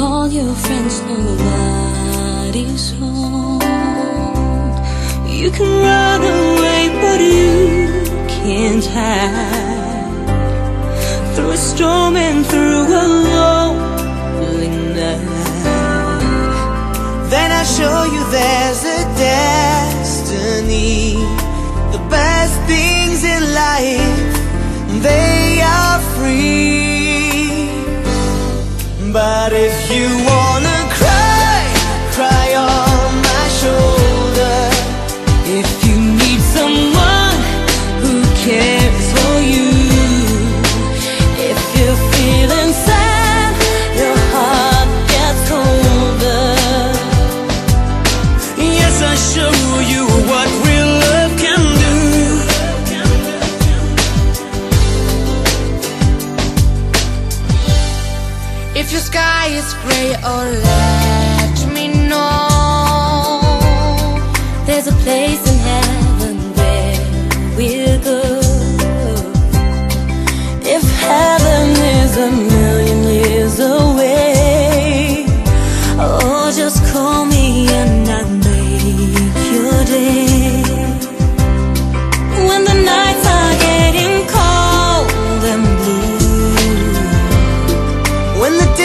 Call your friends, nobody's home. You can run away, but you can't hide. Through a storm and through a lonely night. Then I show you there's a destiny. The best things in life, they are free. But if you wanna cry, cry on my shoulder. If you need someone who cares for you, if you're feeling sad, your heart gets colder. Yes, I show you what real love can do. If your sky is gray, oh let me know. There's a place in heaven where we'll go. If heaven is a million years away, oh, just call me and I'll make your day. When the nights are getting cold and blue, When the